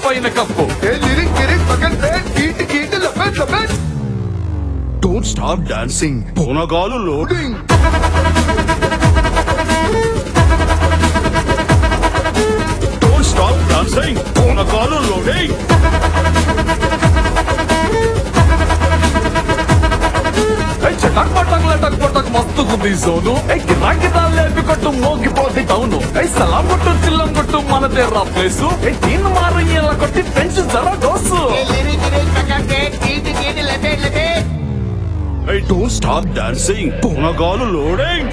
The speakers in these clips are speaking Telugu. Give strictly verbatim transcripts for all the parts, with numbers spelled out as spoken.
పైన కప్పు. డోంట్ స్టాప్ డాన్సింగ్, పూనగాలు లోడింగ్. డోంట్ స్టాప్ డాన్సింగ్, పూనగాలు లోడింగ్. చటాక్ పటాక్ లటాక్ పటాక్ మస్తుకుంది సోను. గిరాకి లేపి కొట్టు మోగిపోద్ది టౌను. సలాం కొట్టు చిల్లం కొట్టు మనదే రా ప్లేసు. దీన్ని మారు ఇలా కొట్టి పెంచు జరా డోసు. డోంట్ స్టాప్ డాన్సింగ్, పూనగాలు లోడింగ్.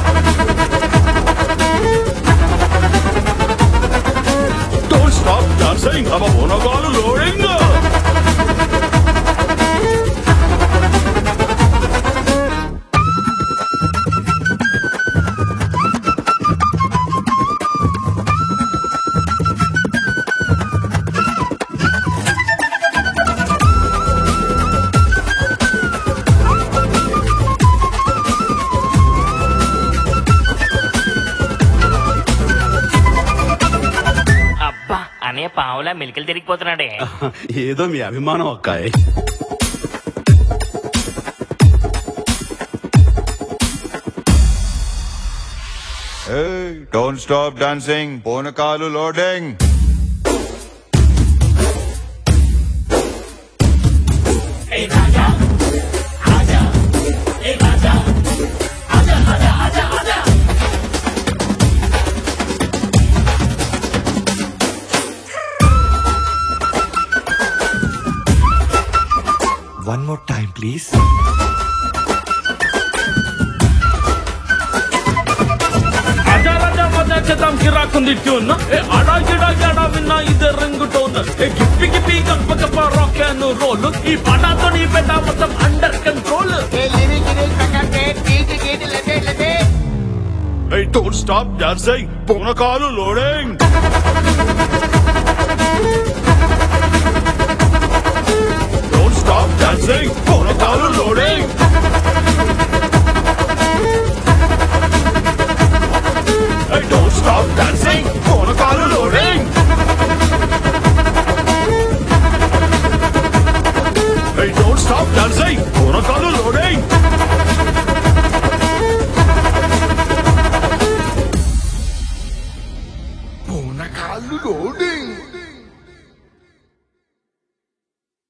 డోంట్ స్టాప్ డాన్సింగ్, అవ పూనగాలు లోడింగ్. అనే పావులా మెలికలు తిరిగిపోతున్నాడే. ఏదో మీ అభిమానం అక్కాయ్. డోంట్ స్టాప్ డాన్సింగ్, పూనకాలు loading. One more time, please. Aja raja maja chedam kirakundi tune. E ada gida gada vinna ide ringu tone. E gippi gippi gappa gappa rock and roll. E pada to ni beta matam under control. E lyric lyric pakate beat beat lete lete. Hey, don't stop dancing, పూనకాలు లోడింగ్. Stop dancing, పూనకాలు loading. Hey, don't stop dancing, పూనకాలు loading. Hey, don't stop dancing, పూనకాలు లోడింగ్. పూనకాలు లోడింగ్.